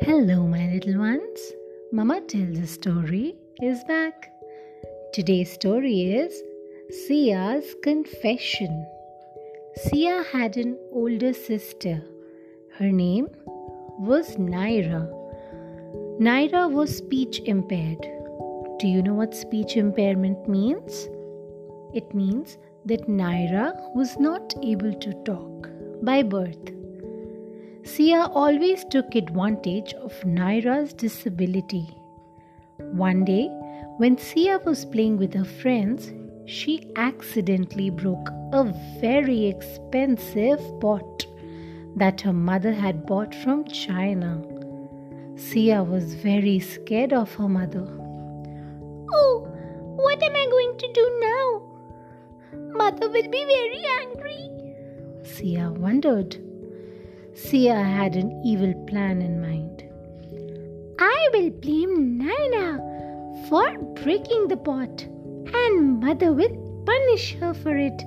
Hello, my little ones. Mama Tells a Story is back. Today's story is Sia's Confession. Sia had an older sister. Her name was Naira. Naira was speech impaired. Do you know what speech impairment means? It means that Naira was not able to talk by birth. Sia always took advantage of Naira's disability. One day, when Sia was playing with her friends, she accidentally broke a very expensive pot that her mother had bought from China. Sia was very scared of her mother. Oh, what am I going to do now? Mother will be very angry. Sia wondered. Sia had an evil plan in mind. I will blame Naira for breaking the pot, and mother will punish her for it.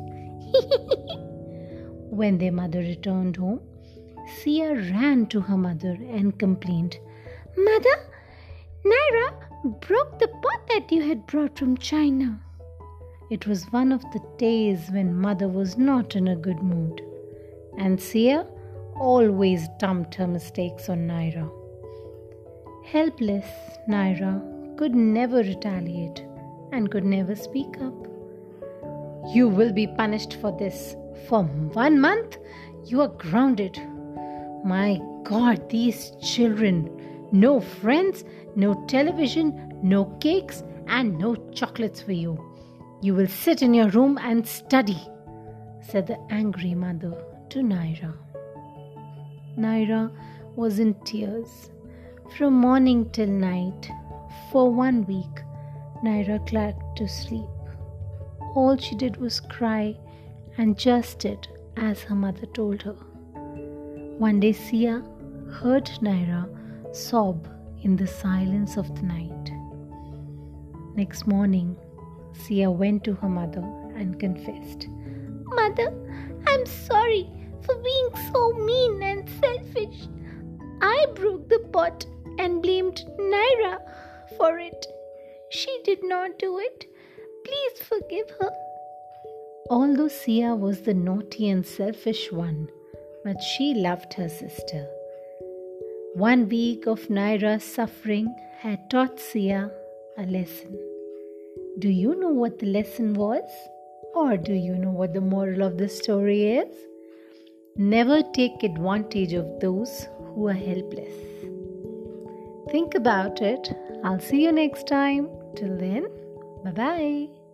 When their mother returned home, Sia ran to her mother and complained, Mother, Naira broke the pot that you had brought from China. It was one of the days when mother was not in a good mood, and Sia always dumped her mistakes on Naira. Helpless, Naira could never retaliate and could never speak up. You will be punished for this. For 1 month, you are grounded. My God, these children. No friends, no television, no cakes, and no chocolates for you. You will sit in your room and study, said the angry mother to Naira. Naira was in tears. From morning till night, for 1 week, Naira clapped to sleep. All she did was cry and just did as her mother told her. One day Sia heard Naira sob in the silence of the night. Next morning, Sia went to her mother and confessed. Mother, I'm sorry for being so mean and selfish. I broke the pot and blamed Naira for it. She did not do it. Please forgive her. Although Sia was the naughty and selfish one, but she loved her sister. 1 week of Naira's suffering had taught Sia a lesson. Do you know what the lesson was? Or do you know what the moral of the story is? Never take advantage of those who are helpless. Think about it. I'll see you next time. Till then, bye-bye.